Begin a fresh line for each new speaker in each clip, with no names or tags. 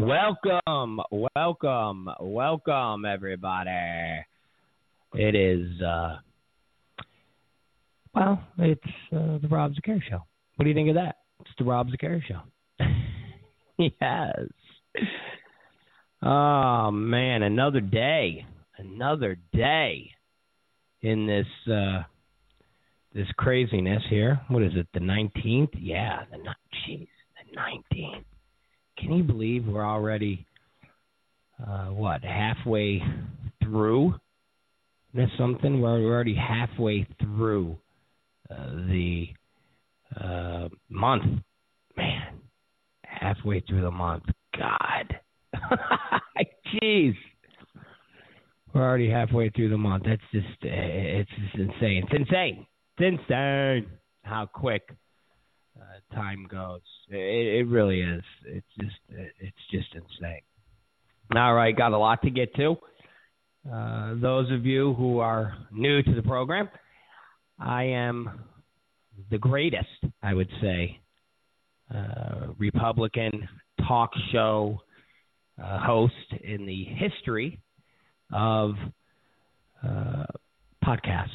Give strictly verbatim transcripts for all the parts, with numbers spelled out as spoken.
Welcome, welcome, welcome, everybody. It is, uh, well, it's uh, the Rob Zicari Show. What do you think of that? It's the Rob Zicari Show. Yes. Oh, man, another day, another day in this uh, this craziness here. What is it, the nineteenth? Yeah, the jeez, the nineteenth. Can you believe we're already, uh, what, halfway through this something? We're already halfway through uh, the uh, month. Man, halfway through the month. God. Jeez. We're already halfway through the month. That's just, it's just insane. It's insane. It's insane how quick Uh, time goes. It, it really is. It's just, it's just insane. All right, got a lot to get to. Uh, those of you who are new to the program, I am the greatest, I would say, uh, Republican talk show uh, host in the history of uh, podcasts.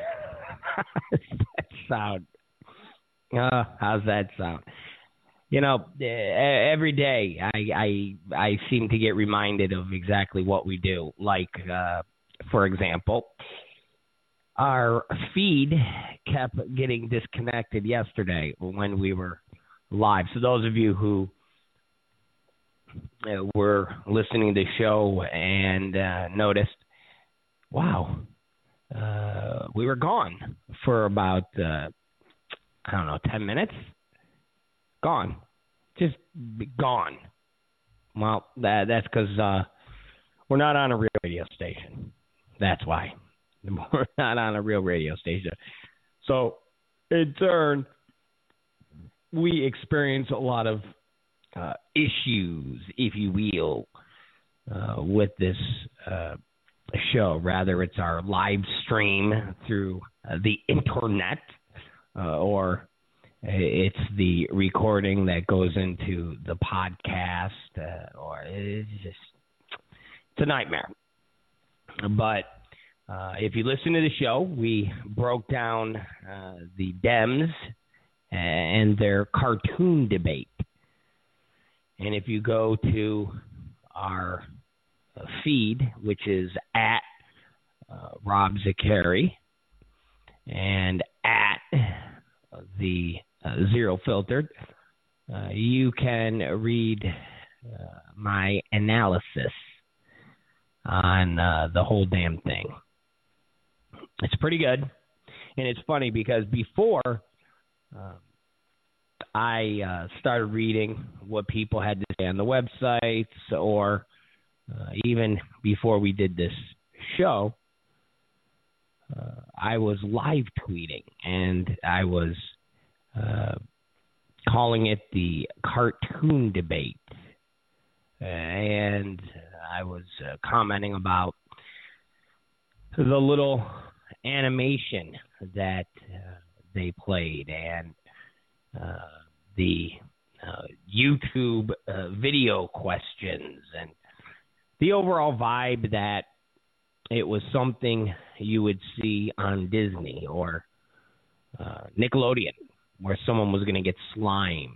That sound. Uh, how's that sound? You know, every day I, I I seem to get reminded of exactly what we do. Like, uh, for example, our feed kept getting disconnected yesterday when we were live. So those of you who uh, were listening to the show and uh, noticed, wow, uh, we were gone for about... Uh, I don't know, ten minutes? Gone. Just gone. Well, that, that's because uh, we're not on a real radio station. That's why. We're not on a real radio station. So, in turn, we experience a lot of uh, issues, if you will, uh, with this uh, show. Rather, it's our live stream through uh, the internet. Uh, or it's the recording that goes into the podcast, uh, or it's just, it's a nightmare. But uh, if you listen to the show, we broke down uh, the Dems and their cartoon debate. And if you go to our feed, which is at uh, Rob Zicari, and at the uh, Zero Filtered, uh, you can read uh, my analysis on uh, the whole damn thing. It's pretty good. And it's funny because before uh, I uh, started reading what people had to say on the websites, or uh, even before we did this show, Uh, I was live tweeting, and I was uh, calling it the cartoon debate. Uh, and I was uh, commenting about the little animation that uh, they played, and uh, the uh, YouTube uh, video questions, and the overall vibe that it was something you would see on Disney or uh, Nickelodeon, where someone was going to get slimed.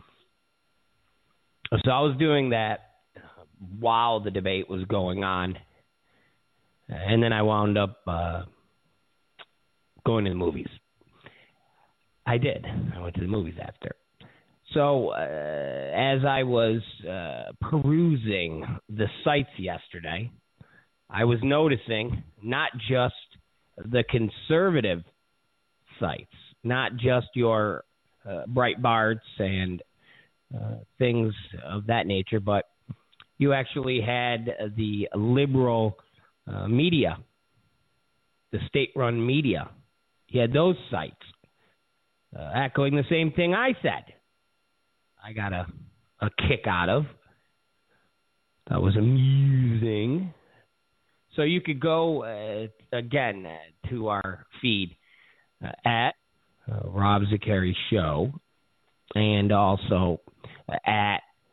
So I was doing that while the debate was going on, and then I wound up uh, going to the movies. I did. I went to the movies after. So uh, as I was uh, perusing the sites yesterday, I was noticing not just the conservative sites, not just your uh, Breitbarts and uh, things of that nature, but you actually had the liberal uh, media, the state-run media. You had those sites uh, echoing the same thing I said. I got a, a kick out of. That was amusing. So you could go, uh, again, uh, to our feed uh, at uh, Rob Zicari Show, and also uh, at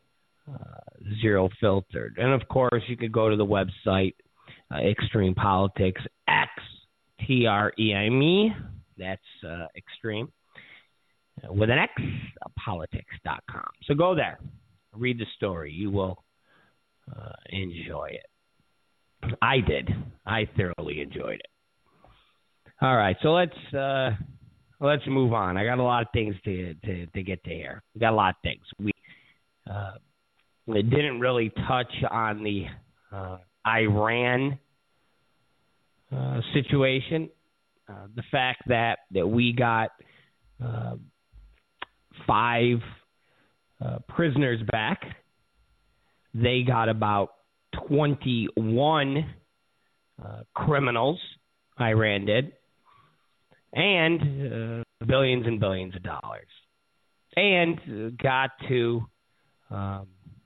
uh, Zero Filtered. And, of course, you could go to the website, uh, Extreme Politics, X T R E M E. That's uh, Extreme. Uh, with an X, uh, politics dot com. So go there. Read the story. You will uh, enjoy it. I did. I thoroughly enjoyed it. All right, so let's uh, let's move on. I got a lot of things to to, to get to here. We got a lot of things. We uh, we didn't really touch on the uh, Iran uh, situation. Uh, the fact that that we got uh, five uh, prisoners back. They got about twenty-one uh, criminals. Iran did. And uh, billions and billions of dollars. And got to um,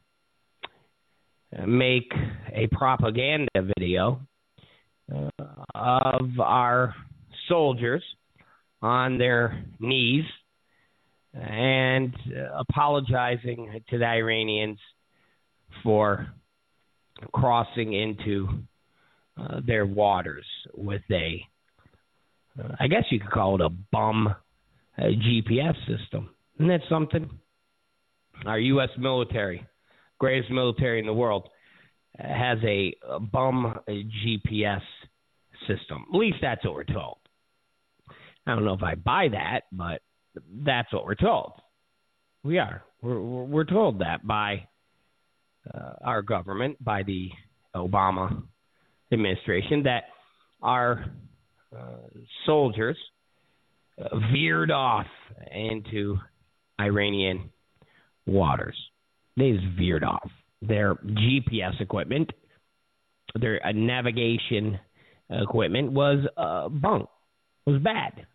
make a propaganda video uh, of our soldiers on their knees and uh, apologizing to the Iranians for crossing into uh, their waters with a Uh, I guess you could call it a bum uh, G P S system. Isn't that something? Our U S military, greatest military in the world, uh, has a, a bum a G P S system. At least that's what we're told. I don't know if I buy that, but that's what we're told. We are. We're, we're told that by uh, our government, by the Obama administration, that our Uh, soldiers uh, veered off into Iranian waters. They just veered off. Their G P S equipment, their uh, navigation equipment was uh, bunk, was bad.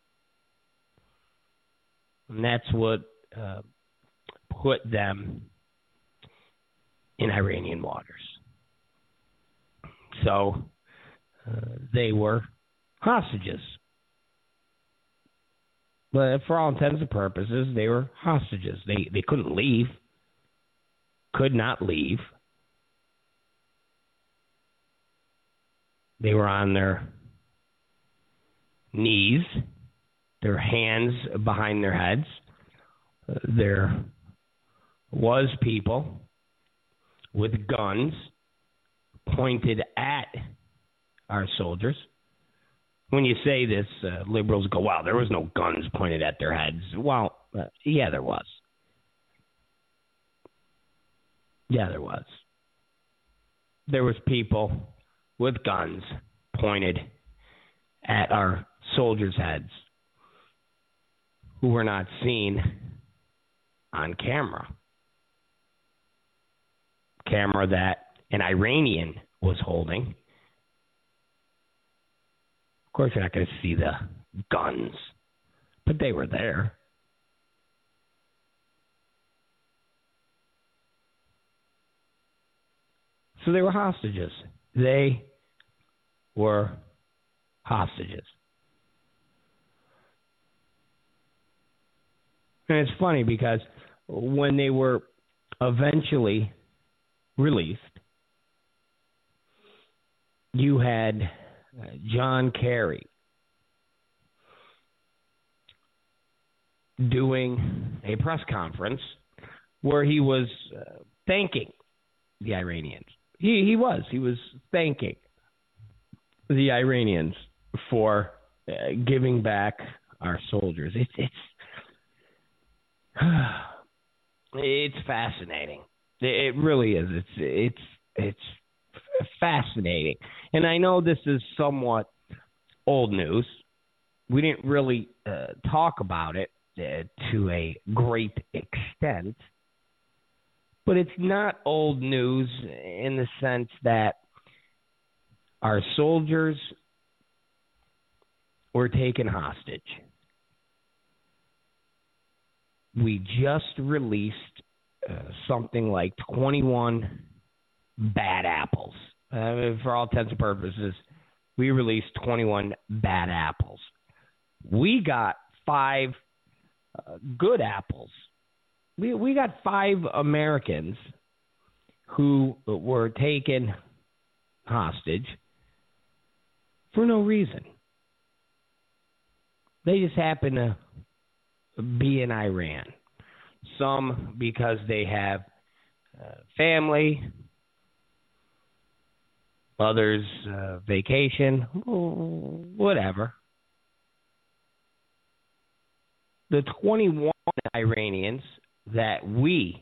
And that's what uh, put them in Iranian waters. So uh, they were hostages. But for all intents and purposes, they were hostages. They they couldn't leave. Could not leave. They were on their knees, their hands behind their heads. Uh, there was people with guns pointed at our soldiers. When you say this, uh, liberals go, wow, there was no guns pointed at their heads. Well, uh, yeah, there was. Yeah, there was. There was people with guns pointed at our soldiers' heads who were not seen on camera. Camera that an Iranian was holding. Of course, you're not going to see the guns, but they were there. So they were hostages. They were hostages. And it's funny because when they were eventually released, you had Uh, John Kerry doing a press conference where he was uh, thanking the Iranians. He he was. He was thanking the Iranians for uh, giving back our soldiers. It's it's it's fascinating. It really is. It's it's it's fascinating. And I know this is somewhat old news. We didn't really uh, talk about it uh, to a great extent, but it's not old news in the sense that our soldiers were taken hostage. We just released uh, something like twenty-one bad apples. Uh, for all intents and purposes, we released twenty-one bad apples. We got five uh, good apples. We we got five Americans who were taken hostage for no reason. They just happen to be in Iran. Some because they have uh, family, others uh, vacation, whatever. The twenty-one Iranians that we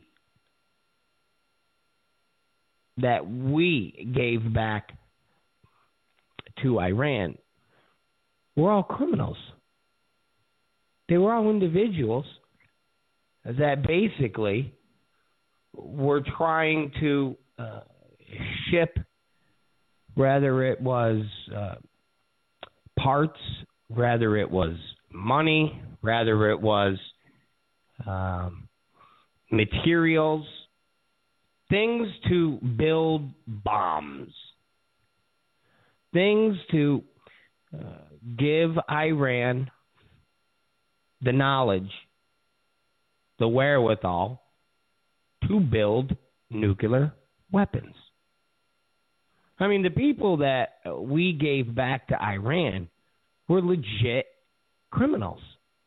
that we gave back to Iran were all criminals. They were all individuals that basically were trying to uh, ship, whether it was uh, parts, whether it was money, whether it was um, materials, things to build bombs, things to uh, give Iran the knowledge, the wherewithal to build nuclear weapons. I mean, the people that we gave back to Iran were legit criminals.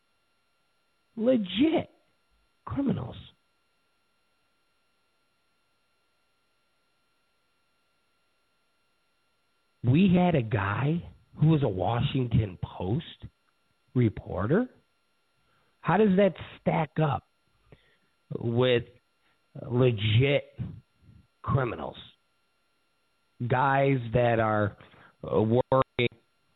Legit criminals. We had a guy who was a Washington Post reporter. How does that stack up with legit criminals? Guys that are working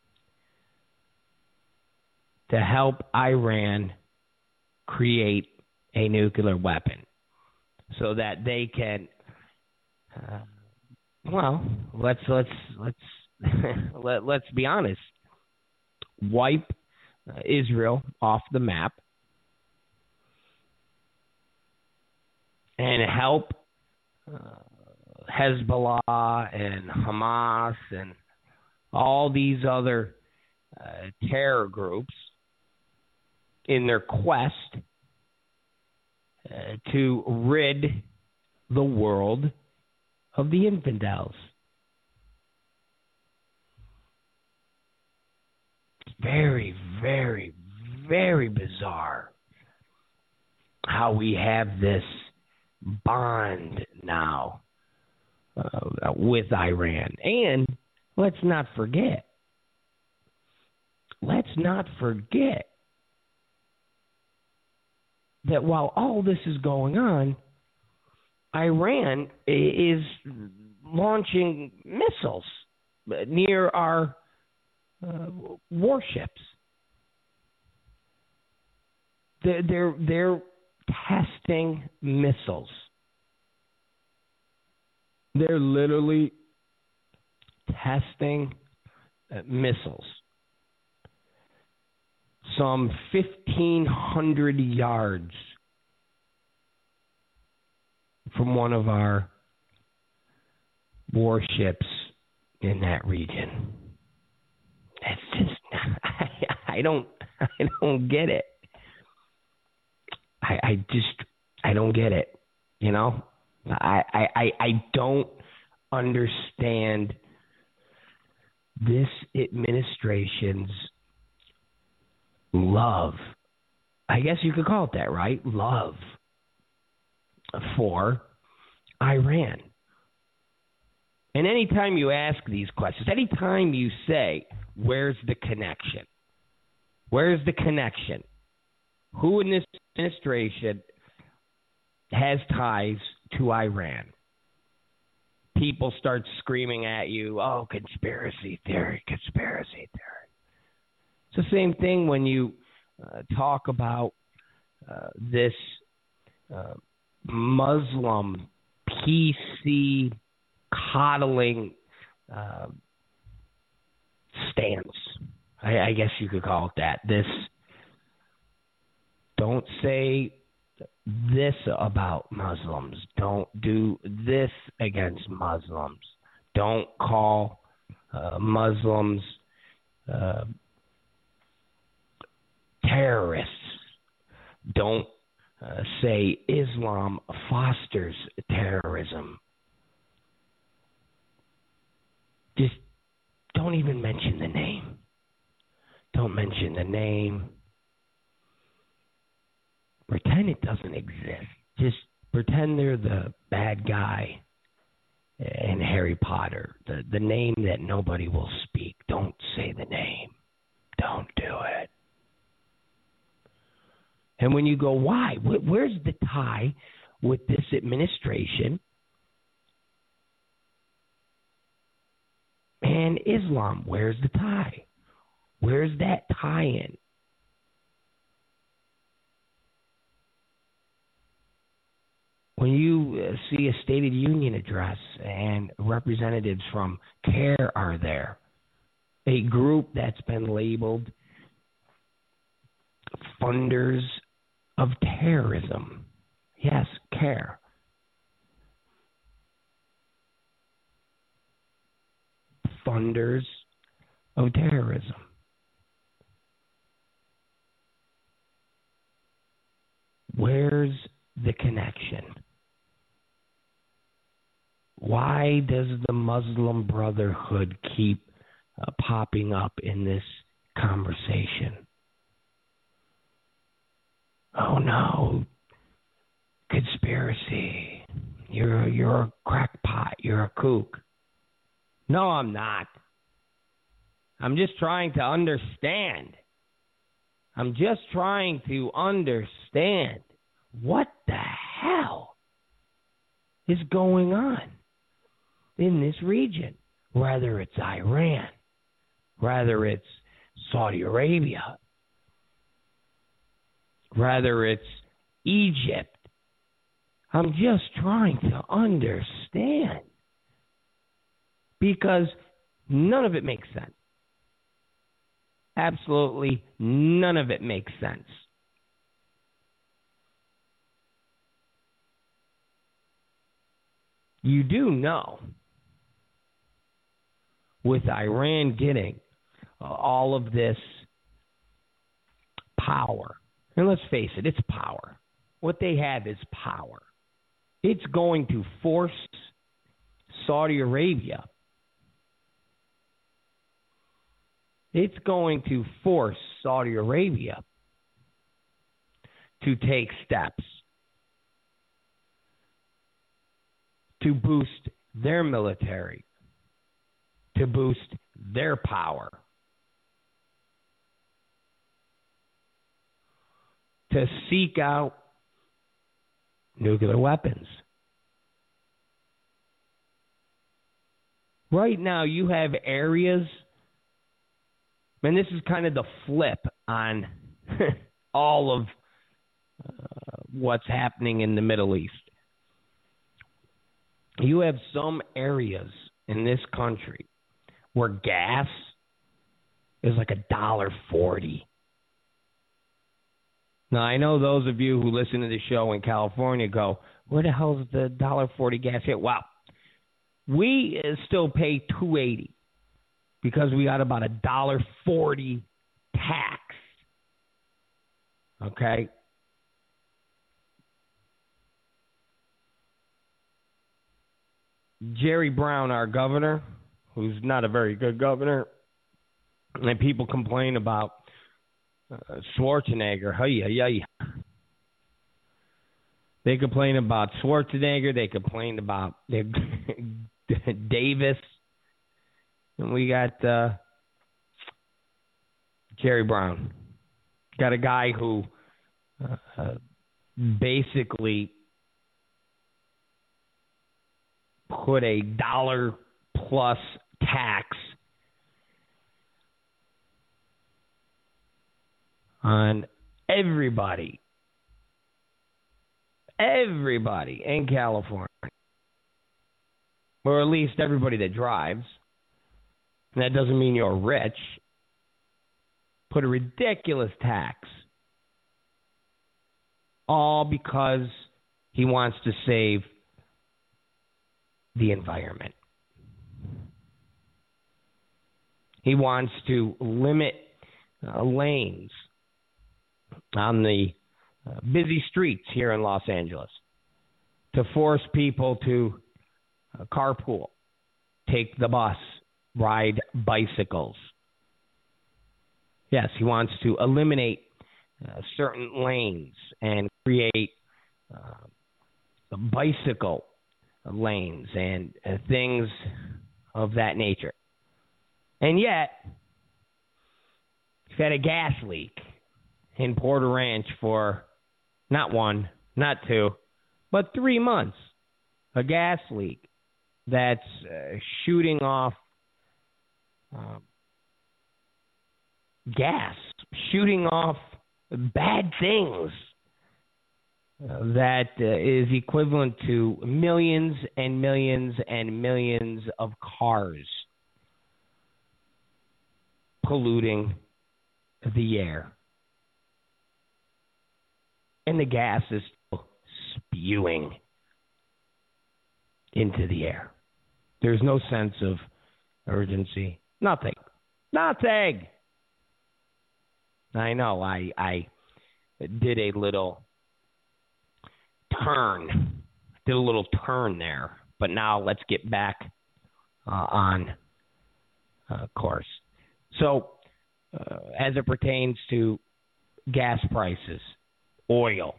to help Iran create a nuclear weapon so that they can, uh, well, let's let's let's let, let's be honest, wipe uh, Israel off the map and help uh, Hezbollah and Hamas and all these other uh, terror groups in their quest uh, to rid the world of the infidels. It's very, very, very bizarre how we have this bond now uh, with Iran. And let's not forget, let's not forget that while all this is going on, Iran is launching missiles near our uh, warships. They're, they're, they're testing missiles. They're literally testing uh, missiles. Some fifteen hundred yards from one of our warships in that region. It's just I, I don't I don't get it. I, I just I don't get it. You know? I, I, I don't understand this administration's love. I guess you could call it that, right? Love for Iran. And anytime you ask these questions, anytime you say, where's the connection? Where's the connection? Who in this administration has ties to Iran? People start screaming at you, oh, conspiracy theory, conspiracy theory. It's the same thing when you uh, talk about uh, this uh, Muslim P C coddling uh, stance. I, I guess you could call it that. This, don't say this about Muslims. Don't do this against Muslims. Don't call uh, Muslims uh, terrorists. Don't uh, say Islam fosters terrorism. don't even mention the name. Don't mention the name. Pretend it doesn't exist. Just pretend they're the bad guy in Harry Potter, the, the name that nobody will speak. Don't say the name. Don't do it. And when you go, why? Where's the tie with this administration and Islam? Where's the tie? Where's that tie-in? When you see a State of the Union address and representatives from CARE are there, a group that's been labeled funders of terrorism. Yes, CARE. Funders of terrorism. Where's the connection? Why does the Muslim Brotherhood keep uh, popping up in this conversation? Oh no, conspiracy. You're you're a crackpot. You're a kook. No, I'm not. I'm just trying to understand. I'm just trying to understand what the hell is going on in this region, whether it's Iran, whether it's Saudi Arabia, whether it's Egypt. I'm just trying to understand because none of it makes sense. Absolutely none of it makes sense. You do know, with Iran getting uh, all of this power, and let's face it, it's power. What they have is power. It's going to force Saudi Arabia. It's going to force Saudi Arabia to take steps to boost their military, to boost their power, to seek out nuclear weapons. Right now, you have areas, and this is kind of the flip on all of uh, what's happening in the Middle East. You have some areas in this country where gas is like a dollar forty. Now, I know those of you who listen to the show in California go, where the hell is the dollar forty gas here? Well, we still pay two eighty because we got about a dollar forty tax. Okay. Jerry Brown, our governor, who's not a very good governor, and people complain about uh, Schwarzenegger. Hey, hey, hey. They complain about Schwarzenegger. They complain about Davis. And we got uh, Jerry Brown. Got a guy who uh, basically put a dollar plus tax on everybody, everybody in California, or at least everybody that drives. And that doesn't mean you're rich. Put a ridiculous tax, all because he wants to save the environment. He wants to limit uh, lanes on the uh, busy streets here in Los Angeles to force people to uh, carpool, take the bus, ride bicycles. Yes, he wants to eliminate uh, certain lanes and create uh, bicycle lanes and uh, things of that nature. And yet, he's had a gas leak in Porter Ranch for not one, not two, but three months. A gas leak that's uh, shooting off uh, gas, shooting off bad things uh, that uh, is equivalent to millions and millions and millions of cars polluting the air. And the gas is still spewing into the air. There's no sense of urgency. Nothing. Nothing. I know. I I did a little turn. Did a little turn there. But now let's get back uh, on uh, course. So, uh, as it pertains to gas prices, oil.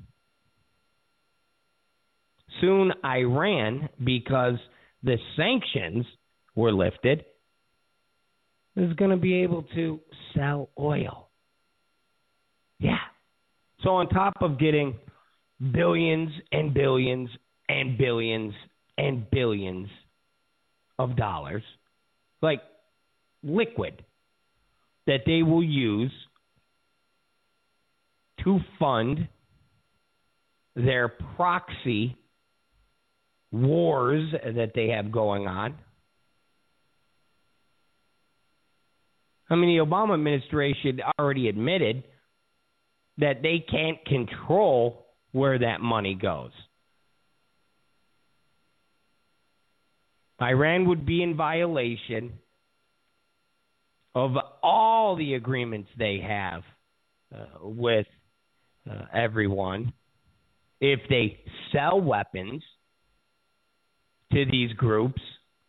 Soon Iran, because the sanctions were lifted, is going to be able to sell oil. Yeah. So on top of getting billions and billions and billions and billions of dollars, like liquid, that they will use to fund their proxy wars that they have going on. I mean, the Obama administration already admitted that they can't control where that money goes. Iran would be in violation of all the agreements they have uh, with uh, everyone if they sell weapons to these groups.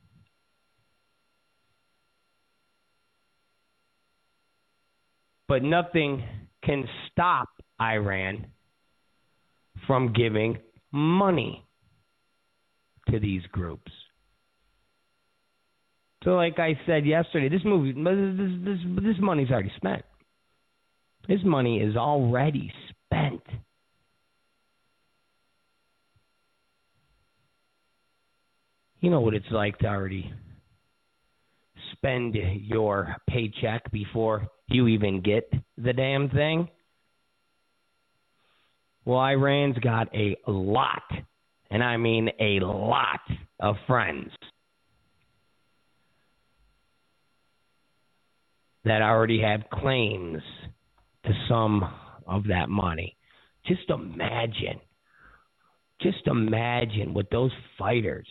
But nothing can stop Iran from giving money to these groups. So like I said yesterday, this movie, this, this, this money's already spent. This money is already spent. You know what it's like to already spend your paycheck before you even get the damn thing? Well, Iran's got a lot, and I mean a lot of friends that already have claims to some of that money. Just imagine, just imagine what those fighters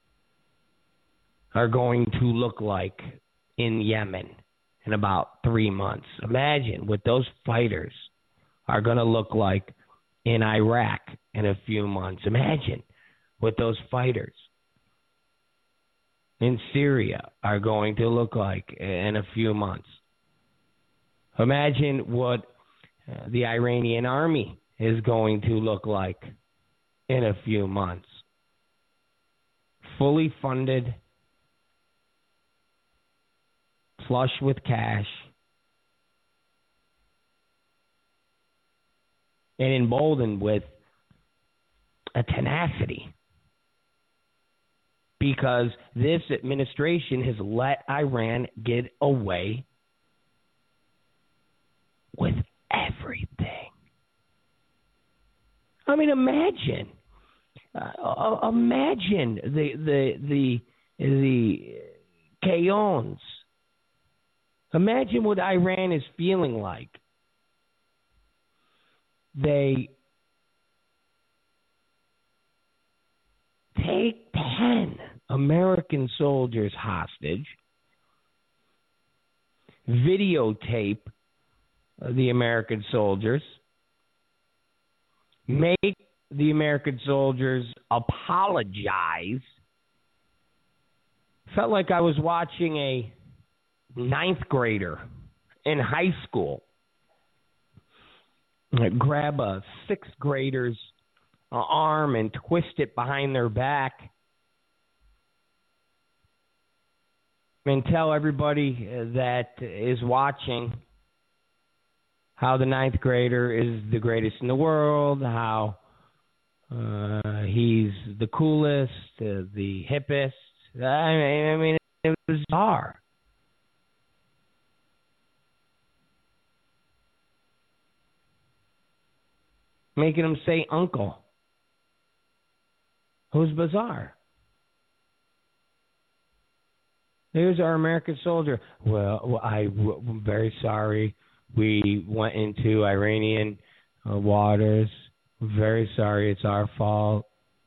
are going to look like in Yemen in about three months. Imagine what those fighters are going to look like in Iraq in a few months. Imagine what those fighters in Syria are going to look like in a few months. Imagine what uh, the Iranian army is going to look like in a few months. Fully funded, flush with cash, and emboldened with a tenacity, because this administration has let Iran get away with everything. I mean, imagine, uh, imagine the the the the chaos. Imagine what Iran is feeling like. They take ten American soldiers hostage, videotape the American soldiers, make the American soldiers apologize. Felt like I was watching a ninth grader in high school grab a sixth grader's uh, arm and twist it behind their back and tell everybody that is watching how the ninth grader is the greatest in the world, how uh, he's the coolest, uh, the hippest. I mean, I mean, it was bizarre. Making him say uncle. It was bizarre. Here's our American soldier. Well, I, I'm very sorry. We went into Iranian uh, waters. Very sorry. It's our fault.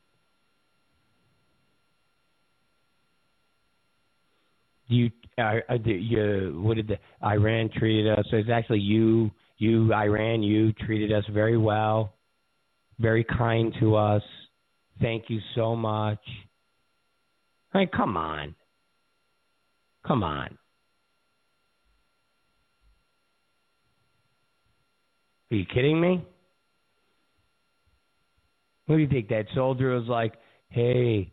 You, uh, you, what did the Iran treated us? So it's actually you, you, Iran, you treated us very well, very kind to us. Thank you so much. I mean, come on. Come on. Are you kidding me? What do you think? That soldier was like, hey,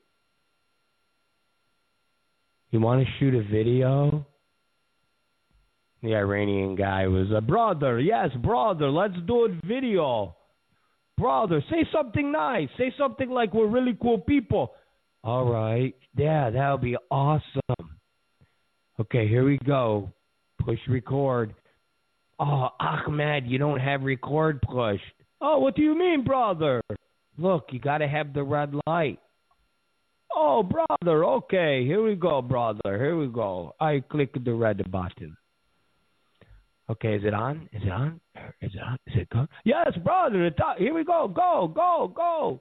you want to shoot a video? The Iranian guy was a brother. Yes, brother, let's do a video. Brother, say something nice. Say something like we're really cool people. All right. Yeah, that would be awesome. Okay, here we go. Push record. Oh, Ahmed, you don't have record pushed. Oh, what do you mean, brother? Look, you got to have the red light. Oh, brother, okay. Here we go, brother. Here we go. I click the red button. Okay, is it on? Is it on? Is it on? Is it on? Yes, brother. It's on. Here we go. Go, go, go.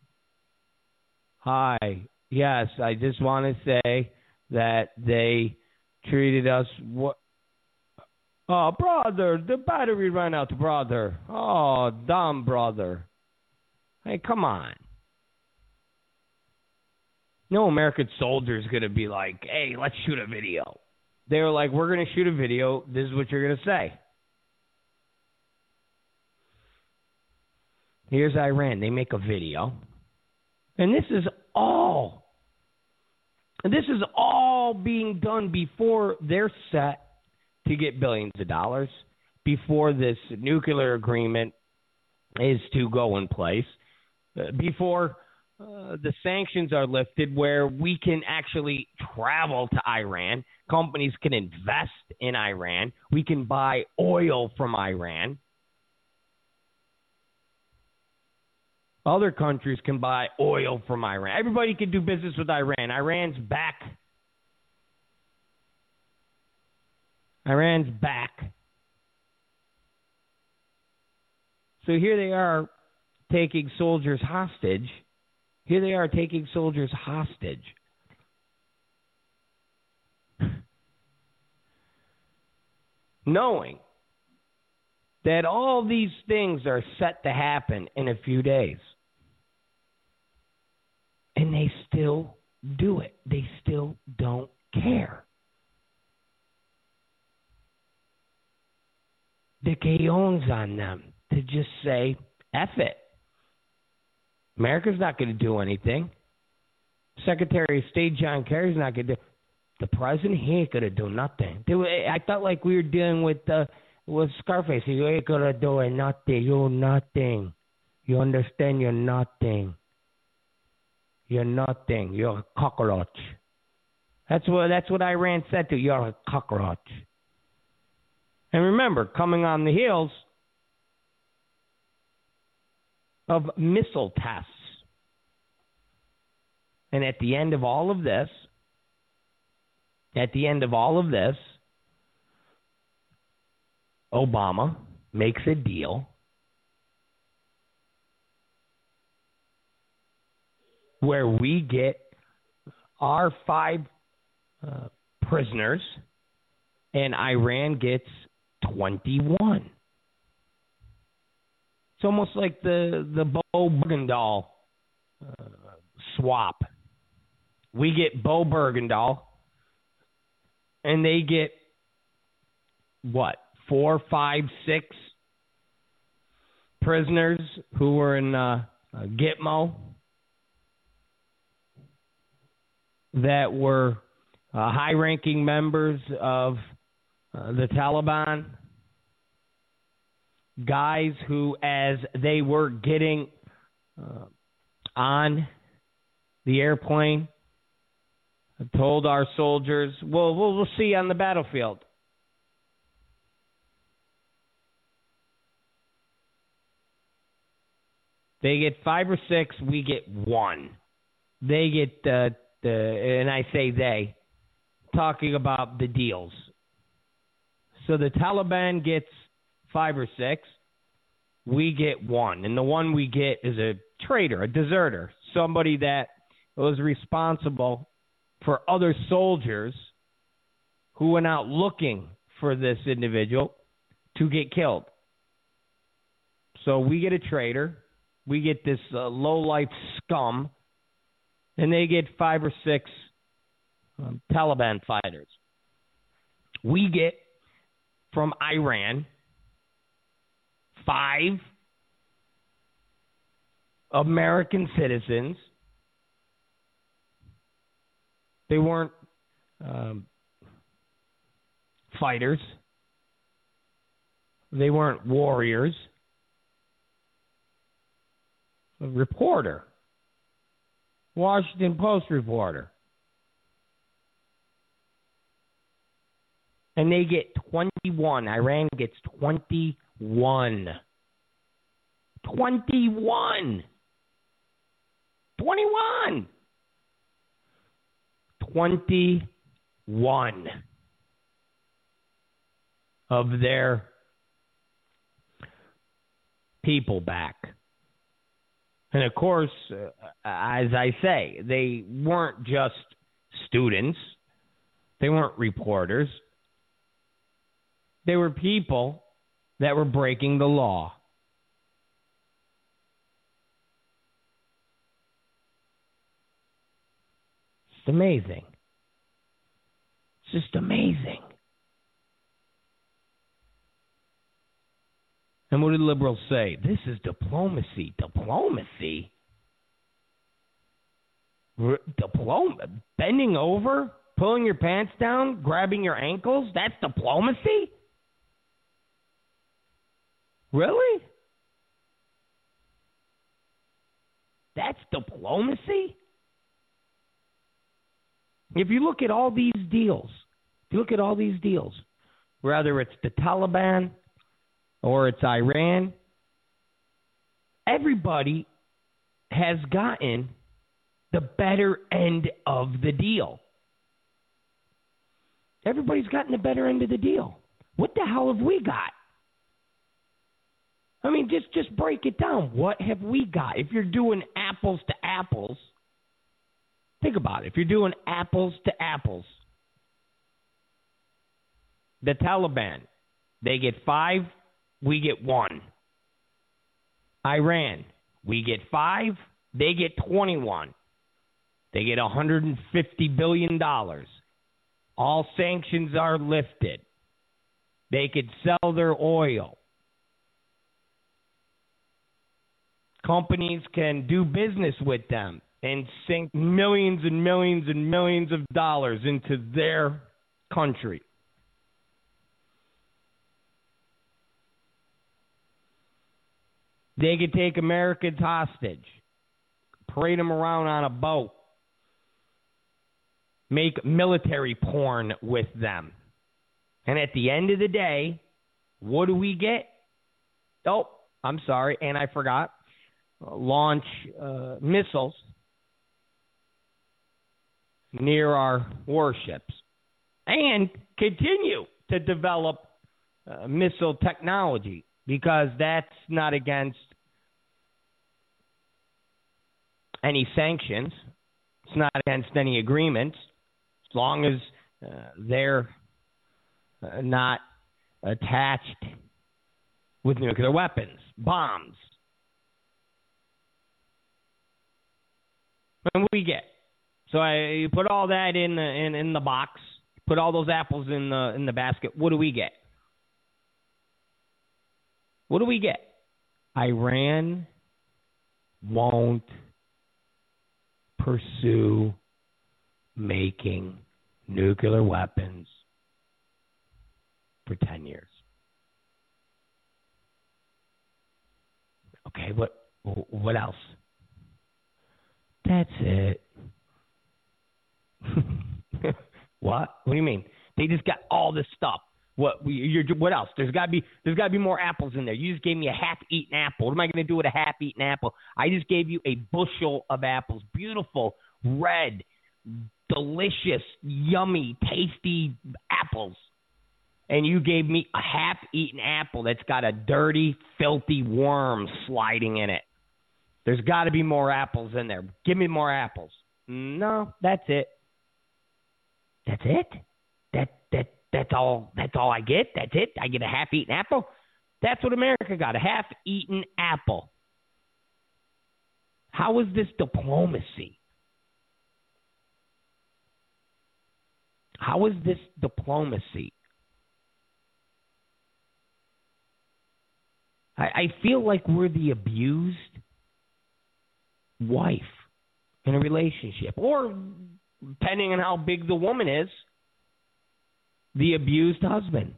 Hi. Yes, I just want to say that they treated us what? Oh, brother, the battery ran out, brother. Oh, dumb brother. Hey, come on. No American soldier is going to be like, hey, let's shoot a video. They were like, we're going to shoot a video. This is what you're going to say. Here's Iran. They make a video. And this is all, this is all being done before they're set to get billions of dollars, before this nuclear agreement is to go in place, uh, before uh, the sanctions are lifted where we can actually travel to Iran, companies can invest in Iran, we can buy oil from Iran. Other countries can buy oil from Iran. Everybody can do business with Iran. Iran's back. Iran's back. So here they are taking soldiers hostage. Here they are taking soldiers hostage. Knowing that all these things are set to happen in a few days. And they still do it. They still don't care. The Kayons on them to just say, F it. America's not going to do anything. Secretary of State John Kerry's not going to do. The president, he ain't going to do nothing. I felt like we were dealing with uh, with Scarface. You ain't going to do nothing. You're nothing. You understand? You're nothing. You're nothing. You're a cockroach. That's what that's what Iran said to you. You're a cockroach. And remember, coming on the heels of missile tests. And at the end of all of this, at the end of all of this, Obama makes a deal where we get our five uh, prisoners and Iran gets twenty-one. It's almost like the, the Bo Bergendahl uh, swap. We get Bo Bergendahl, and they get what, four, five, six prisoners who were in uh, uh, Gitmo that were uh, high-ranking members of uh, the Taliban, guys who, as they were getting uh, on the airplane, told our soldiers, well, we'll, we'll see you on the battlefield. They get five or six, we get one. They get, uh, the, and I say they, talking about the deals. So the Taliban gets five or six, we get one. And the one we get is a traitor, a deserter, somebody that was responsible for other soldiers who went out looking for this individual to get killed. So we get a traitor, we get this uh, low-life scum, and they get five or six um, Taliban fighters. We get from Iran five American citizens. They weren't um, fighters. They weren't warriors. A reporter. Washington Post reporter. And they get twenty-one. Iran gets twenty-one. twenty-one. twenty-one. twenty-one of their people back. And of course, uh, as I say, they weren't just students. They weren't reporters. They were people that were breaking the law. It's amazing. It's just amazing. And what do the liberals say? This is diplomacy. Diplomacy? R- diploma? Bending over? Pulling your pants down? Grabbing your ankles? That's diplomacy? Really? That's diplomacy? If you look at all these deals, if you look at all these deals, whether it's the Taliban or it's Iran, everybody has gotten the better end of the deal. Everybody's gotten the better end of the deal. What the hell have we got? I mean, just, just break it down. What have we got? If you're doing apples to apples, think about it. If you're doing apples to apples, the Taliban, they get five, we get one. Iran, we get five, they get twenty-one. They get one hundred fifty billion dollars. All sanctions are lifted. They could sell their oil. Companies can do business with them and sink millions and millions and millions of dollars into their country. They could take Americans hostage, parade them around on a boat, make military porn with them. And at the end of the day, what do we get? Oh, I'm sorry, and I forgot. Launch uh, missiles near our warships and continue to develop uh, missile technology, because that's not against any sanctions. It's not against any agreements, as long as uh, they're uh, not attached with nuclear weapons, bombs. And what do we get? So I you put all that in the in, in the box, put all those apples in the in the basket. What do we get? What do we get? Iran won't pursue making nuclear weapons for ten years. Okay, what what else? That's it. What? What do you mean? They just got all this stuff. What? We, you're, what else? There's got to be. There's got to be more apples in there. You just gave me a half-eaten apple. What am I going to do with a half-eaten apple? I just gave you a bushel of apples, beautiful, red, delicious, yummy, tasty apples, and you gave me a half-eaten apple that's got a dirty, filthy worm sliding in it. There's got to be more apples in there. Give me more apples. No, that's it. That's it. That that that's all. That's all I get. That's it. I get a half-eaten apple. That's what America got, a half-eaten apple. How is this diplomacy? How is this diplomacy? I, I feel like we're the abused wife in a relationship, or depending on how big the woman is, the abused husband.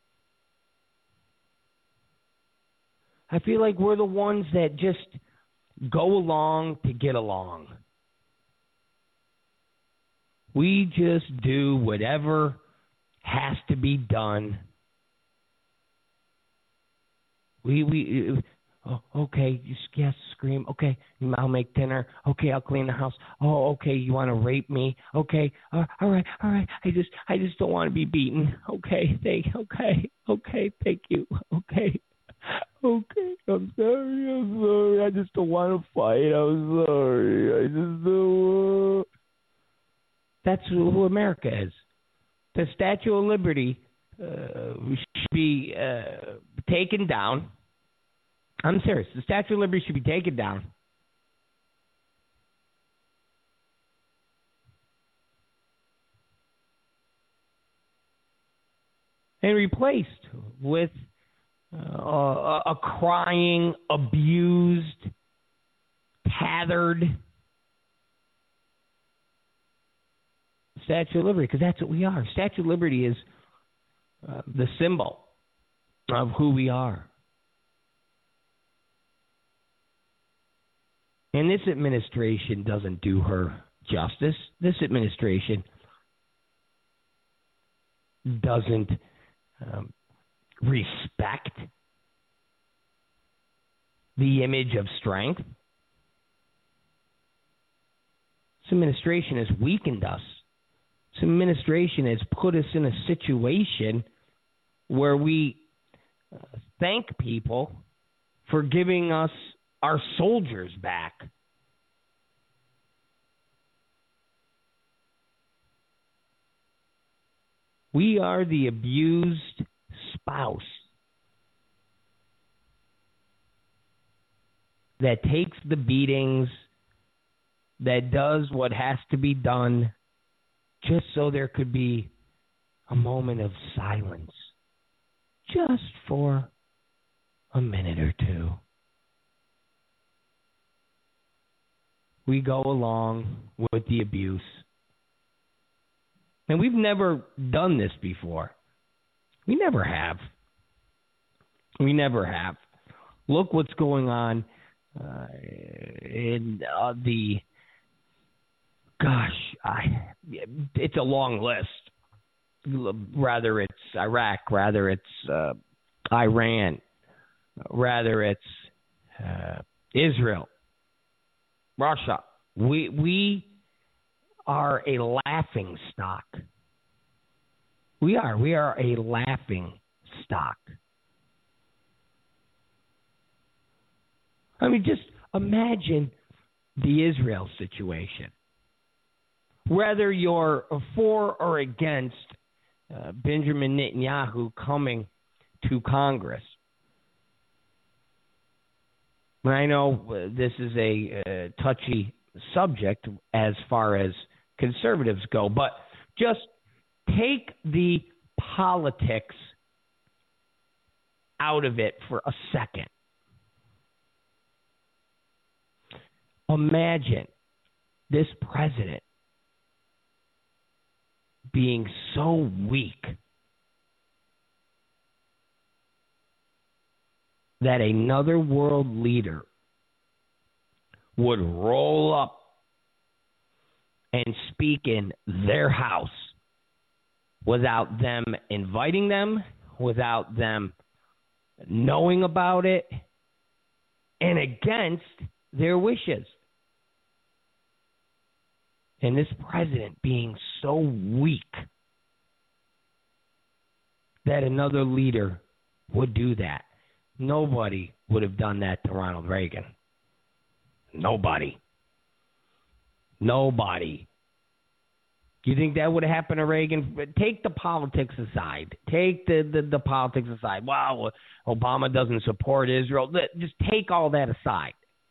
I feel like we're the ones that just go along to get along. We just do whatever has to be done. We we oh, okay, you yes, scream. Okay, I'll make dinner. Okay, I'll clean the house. Oh, okay, you want to rape me? Okay, uh, all right, all right. I just I just don't want to be beaten. Okay, thank. Okay, okay, thank you. Okay, okay. I'm sorry. I'm sorry. I just don't want to fight. I'm sorry. I just don't. Uh... That's who America is. The Statue of Liberty uh, should be uh, taken down. I'm serious. The Statue of Liberty should be taken down. And replaced with uh, a, a crying, abused, tethered Statue of Liberty, because that's what we are. Statue of Liberty is uh, the symbol of who we are. And this administration doesn't do her justice. This administration doesn't um, respect the image of strength. This administration has weakened us. This administration has put us in a situation where we uh, thank people for giving us our soldiers back. We are the abused spouse that takes the beatings, that does what has to be done just so there could be a moment of silence, just for a minute or two. We go along with the abuse. And we've never done this before. We never have. We never have. Look what's going on uh, in uh, the, gosh, I, it's a long list. Rather it's Iraq, rather it's uh, Iran, rather it's uh, Israel, Russia. We we are a laughing stock. We are. We are a laughing stock. I mean, just imagine the Israel situation. Whether you're for or against uh, Benjamin Netanyahu coming to Congress. I know this is a uh, touchy subject as far as conservatives go, but just take the politics out of it for a second. Imagine this president being so weak that another world leader would roll up and speak in their house without them inviting them, without them knowing about it, and against their wishes. And this president being so weak that another leader would do that. Nobody would have done that to Ronald Reagan. Nobody. Nobody. Do you think that would have happened to Reagan? Take the politics aside. Take the, the, the politics aside. Wow, Obama doesn't support Israel. Just take all that aside.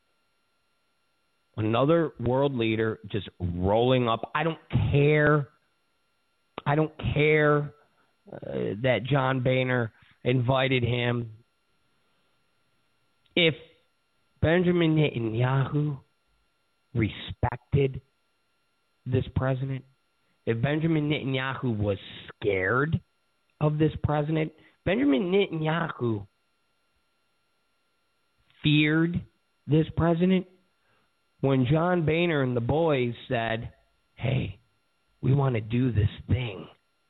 Another world leader just rolling up. I don't care. I don't care uh, that John Boehner invited him. If Benjamin Netanyahu respected this president, if Benjamin Netanyahu was scared of this president, Benjamin Netanyahu feared this president, when John Boehner and the boys said, hey, we want to do this thing.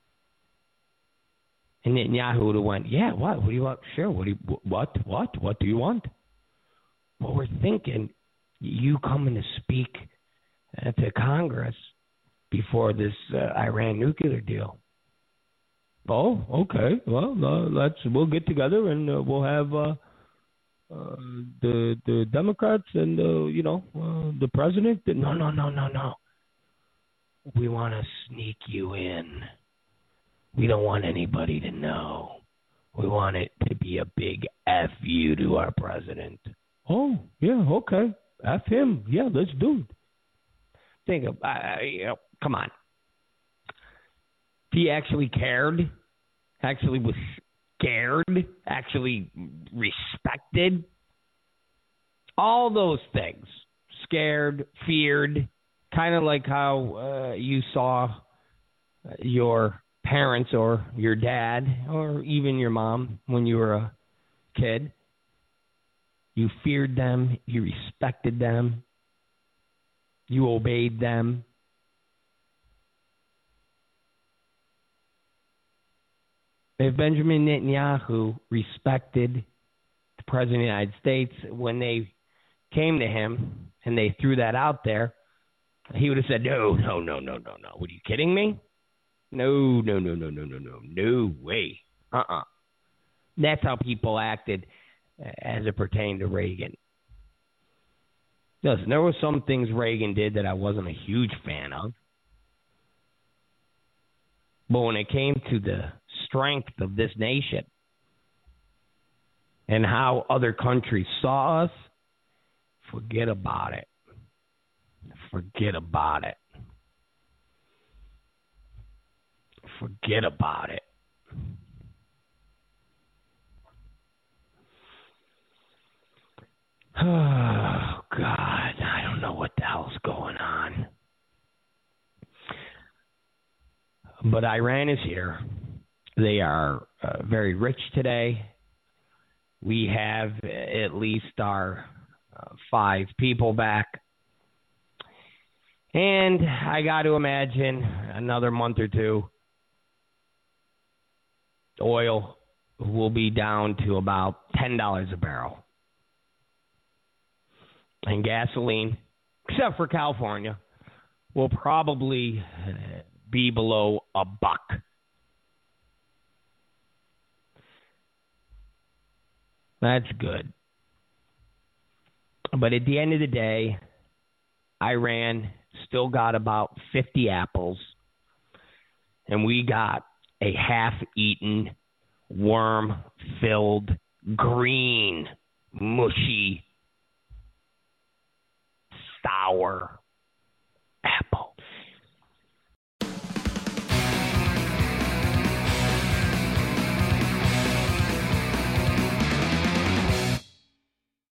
And Netanyahu would have went, yeah, what? What do you want? Sure. What do you, what? What? What do you want? Well, we're thinking you coming to speak to Congress before this uh, Iran nuclear deal. Oh, okay. Well, uh, let's we'll get together and uh, we'll have uh, uh, the the Democrats and uh, you know uh, the president. No, no, no, no, no. We want to sneak you in. We don't want anybody to know. We want it to be a big F you to our president. Oh, yeah, okay. F him. Yeah, let's do it. Think of, uh, you know, come on. If he actually cared, actually was scared, actually respected, all those things, scared, feared, kind of like how uh, you saw your parents or your dad or even your mom when you were a kid. You feared them, you respected them, you obeyed them. If Benjamin Netanyahu respected the President of the United States when they came to him and they threw that out there, he would have said, no, no, no, no, no, no. What, are you kidding me? No, no, no, no, no, no, no. No way. Uh-uh. That's how people acted as it pertained to Reagan. Listen, there were some things Reagan did that I wasn't a huge fan of. But when it came to the strength of this nation and how other countries saw us, forget about it. Forget about it. Forget about it. Oh, God, I don't know what the hell's going on. But Iran is here. They are uh, very rich today. We have at least our uh, five people back. And I got to imagine another month or two, oil will be down to about ten dollars a barrel. And gasoline, except for California, will probably be below a buck. That's good. But at the end of the day, Iran still got about fifty apples, and we got a half-eaten, worm-filled, green, mushy, sour